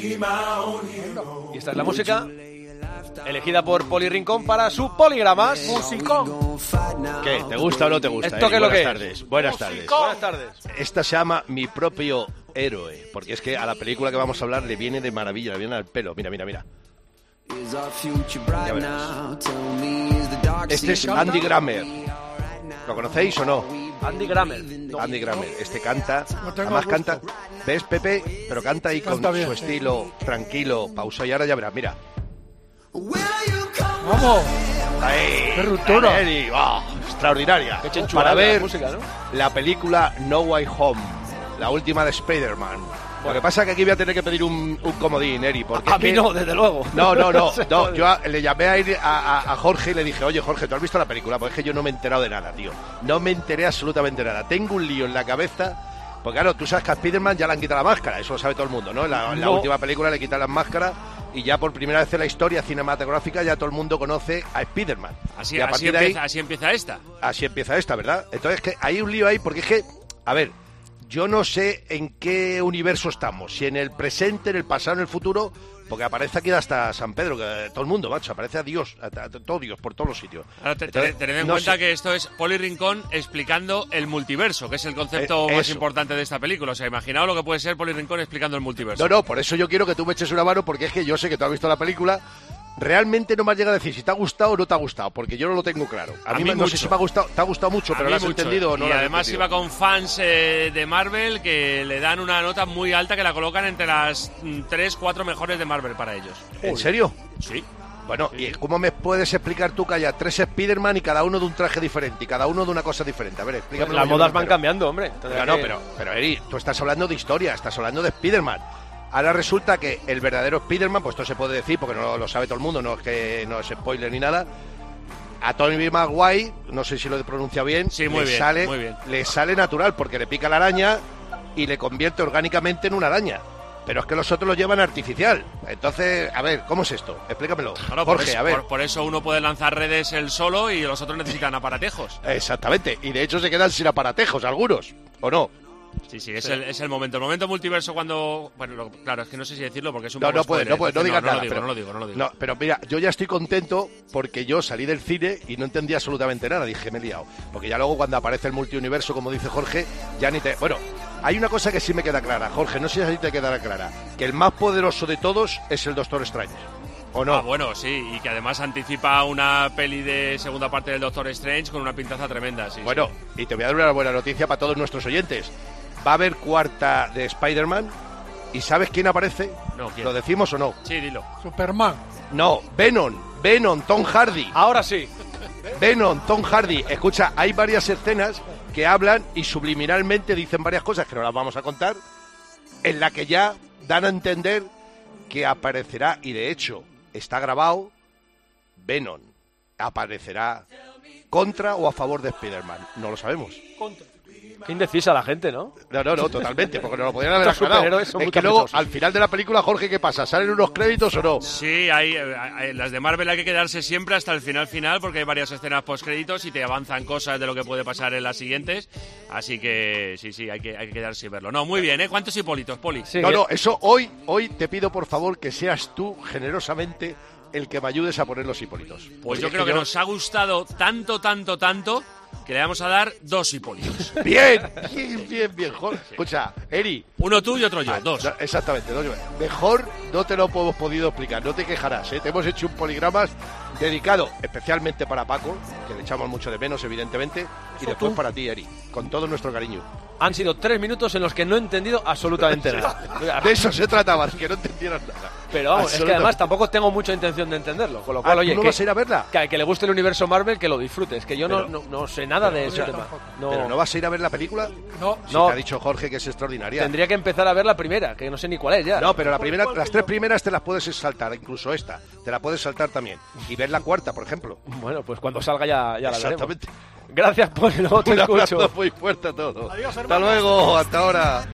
Y esta es la música elegida por Poli Rincón para su Poligramas. Musicón. ¿Qué? ¿Te gusta o no te gusta? ¿Esto qué es lo que es? Tardes. Buenas tardes. Buenas tardes. Esta se llama Mi propio héroe, porque es que a la película que vamos a hablar le viene de maravilla, le viene al pelo. Mira, mira, mira. Ya verás. Este es Andy Grammer. ¿Lo conocéis o no? Andy Grammer. Andy Grammer. Este canta, No tengo además gusto. canta, ¿ves, Pepe? Pero canta ahí Canta con bien, su sí. estilo tranquilo, pausa, y ahora ya verás, mira. Vamos. Ahí, ¡Qué ruptura! ahí, ¡oh! Extraordinaria. Qué chenchulada Para ver la música, ¿no? la película No Way Home, la última de Spider-Man. Lo que pasa es que aquí voy a tener que pedir un comodín, Eri, porque A es mí que- no, desde luego. No, Se no, jode. yo le llamé a Jorge y le dije, oye Jorge, ¿tú has visto la película? Pues es que yo no me he enterado de nada, tío. No me enteré absolutamente nada. Tengo un lío en la cabeza, porque claro, tú sabes que a Spider-Man ya le han quitado la máscara, eso lo sabe todo el mundo, ¿no? En la No. última película le quitan las máscaras y ya por primera vez en la historia cinematográfica ya todo el mundo conoce a Spider-Man. Así, Y a así, partir de ahí- empieza, así empieza esta. Así empieza esta, ¿verdad? Entonces que hay un lío ahí porque es que, a ver, yo no sé en qué universo estamos, si en el presente, en el pasado, en el futuro, porque aparece aquí hasta San Pedro, que todo el mundo, macho, aparece a Dios, a todo Dios, por todos los sitios. Ahora, Entonces, tened en no cuenta sé. que esto es Poli Rincón explicando el multiverso, que es el concepto más eso. importante de esta película. O sea, imaginaos lo que puede ser Poli Rincón explicando el multiverso. No, por eso yo quiero que tú me eches una mano, porque es que yo sé que tú has visto la película. Realmente no me has llegado a decir si te ha gustado o no te ha gustado, porque yo no lo tengo claro. A mí no mucho. sé si me ha gustado, te ha gustado mucho, A pero mí lo has mucho. entendido o no Y lo has además entendido. iba con fans de Marvel que le dan una nota muy alta que la colocan entre las 3-4 mejores de Marvel para ellos. ¿En serio? Sí. Bueno, ¿y cómo me puedes explicar tú que haya 3 Spider-Man y cada uno de un traje diferente y cada uno de una cosa diferente? A ver, explícame. Las modas van cambiando, hombre. Entonces, No, pero Eri, tú estás hablando de historia, estás hablando de Spider-Man. Ahora resulta que el verdadero Spider-Man, pues esto se puede decir porque no lo sabe todo el mundo, no es que no es spoiler ni nada. A Tobey Maguire, no sé si lo he pronunciado bien, Sí, muy le bien, sale, muy bien. le sale natural porque le pica la araña y le convierte orgánicamente en una araña. Pero es que los otros lo llevan artificial. Entonces, a ver, ¿cómo es esto? Explícamelo. Claro, Jorge, por eso, a ver. por eso uno puede lanzar redes él solo y los otros necesitan aparatejos. Exactamente. Y de hecho se quedan sin aparatejos algunos, ¿o no? Sí, es el momento. El momento multiverso cuando... Bueno, claro, es que no sé si decirlo porque es un No, poco no puedes, spoiler, no entonces digas no nada. lo digo, pero, no lo digo. No, pero mira, yo ya estoy contento porque yo salí del cine y no entendí absolutamente nada. Dije, me he liado. Porque ya luego cuando aparece el multiuniverso, como dice Jorge, ya ni te... Bueno, hay una cosa que sí me queda clara, Jorge, no sé si te quedará clara. Que el más poderoso de todos es el Doctor Strange. ¿O no? Ah, bueno, sí, y que además anticipa una peli de segunda parte del Doctor Strange con una pintaza tremenda, sí. Bueno, y te voy a dar una buena noticia para todos nuestros oyentes. Va a haber cuarta de Spider-Man. ¿Y sabes quién aparece? No, ¿quién? ¿Lo decimos o no? Sí, dilo. Superman. No, Venom, Tom Hardy. ahora sí. Venom, Tom Hardy. Escucha, hay varias escenas que hablan y subliminalmente dicen varias cosas que no las vamos a contar, en la que ya dan a entender que aparecerá, y de hecho está grabado, Venom aparecerá contra o a favor de Spider-Man. No lo sabemos. Qué indecisa la gente, ¿no? No, totalmente, porque no lo podrían haber Estos aclarado. superhéroes son Es muy que luego, caprichosos. al final de la película, Jorge, ¿qué pasa? ¿Salen unos créditos o no? Sí, hay las de Marvel hay que quedarse siempre hasta el final porque hay varias escenas postcréditos y te avanzan cosas de lo que puede pasar en las siguientes. Así que sí, hay que quedarse y verlo. No, muy bien, ¿eh? ¿Cuántos Hipólitos, Poli? Sí, No, eso hoy te pido por favor que seas tú generosamente el que me ayudes a poner los hipólitos. Pues Porque yo es creo que nos ha gustado tanto que le vamos a dar 2 Hipólitos. Bien, Jorge. Escucha, Eri. Uno tú y otro yo, 2. No, exactamente, dos. Mejor no te lo hemos podido explicar, no te quejarás, ¿eh? Te hemos hecho un poligramas dedicado especialmente para Paco, que le echamos mucho de menos, evidentemente, y después para ti, Eri, con todo nuestro cariño. Han sido 3 minutos en los que no he entendido absolutamente nada. De eso se trataba, que no entendieras nada. Pero vamos, es que Absolutamente. además tampoco tengo mucha intención de entenderlo. Con lo cual, oye, ¿tú no vas a ir a verla? que al que le guste el universo Marvel, que lo disfrute. Es que yo Pero- no sé nada de ese tema. ¿Pero no vas a ir a ver la película? No. Si No. te ha dicho Jorge que es extraordinaria. Tendría que empezar a ver la primera, que no sé ni cuál es ya. No, pero las 3 primeras te las puedes saltar, incluso esta, te la puedes saltar también. Y ver la cuarta, por ejemplo. Bueno, pues cuando salga ya la veremos. Exactamente. Gracias por el otro Un abrazo escucho. muy fuerte a todos. Adiós, Hasta hermanos. luego, hasta ahora.